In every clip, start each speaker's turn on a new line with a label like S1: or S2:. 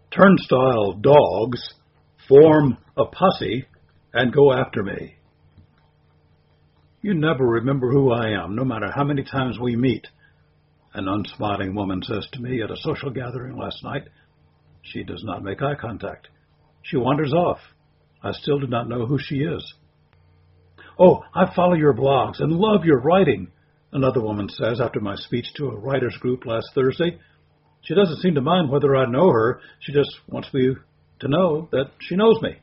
S1: Turnstile dogs form a posse and go after me. You never remember who I am, no matter how many times we meet, an unsmiling woman says to me at a social gathering last night. She does not make eye contact. She wanders off. I still do not know who she is. Oh, I follow your blogs and love your writing, another woman says after my speech to a writers group last Thursday. She doesn't seem to mind whether I know her. She just wants me to know that she knows me.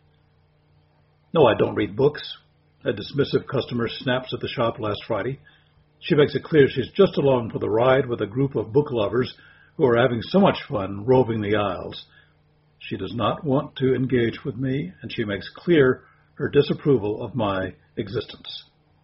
S1: No, I don't read books, a dismissive customer snaps at the shop last Friday. She makes it clear she's just along for the ride with a group of book lovers who are having so much fun roving the aisles. She does not want to engage with me, and she makes clear her disapproval of my existence.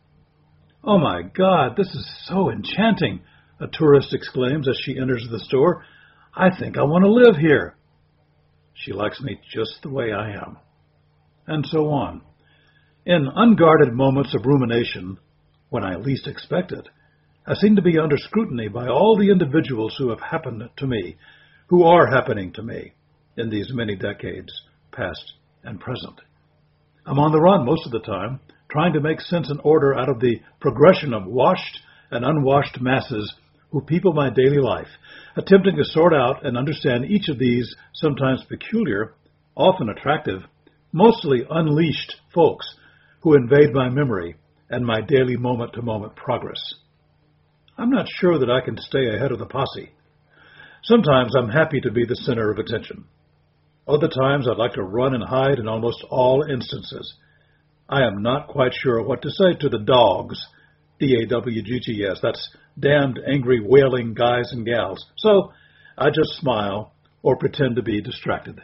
S1: Oh my God, this is so enchanting, a tourist exclaims as she enters the store. I think I want to live here. She likes me just the way I am. And so on. In unguarded moments of rumination, when I least expect it, I seem to be under scrutiny by all the individuals who have happened to me, who are happening to me in these many decades, past and present. I'm on the run most of the time, trying to make sense and order out of the progression of washed and unwashed masses who people my daily life, attempting to sort out and understand each of these sometimes peculiar, often attractive, mostly unleashed folks who invade my memory and my daily moment-to-moment progress. I'm not sure that I can stay ahead of the posse. Sometimes I'm happy to be the center of attention. Other times I'd like to run and hide in almost all instances. I am not quite sure what to say to the dogs, D-A-W-G-G-S, that's damned angry wailing guys and gals. So I just smile or pretend to be distracted.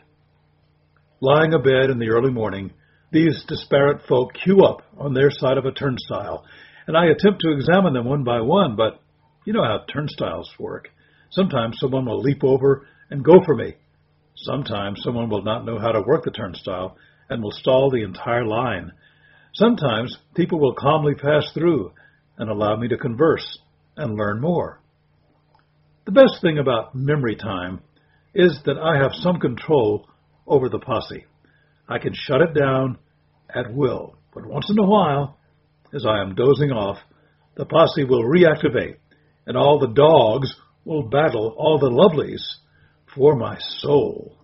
S1: Lying abed in the early morning, these disparate folk queue up on their side of a turnstile, and I attempt to examine them one by one, but you know how turnstiles work. Sometimes someone will leap over and go for me. Sometimes someone will not know how to work the turnstile and will stall the entire line. Sometimes people will calmly pass through and allow me to converse and learn more. The best thing about memory time is that I have some control over the posse. I can shut it down at will, but once in a while, as I am dozing off, the posse will reactivate, and all the dogs will battle all the lovelies for my soul.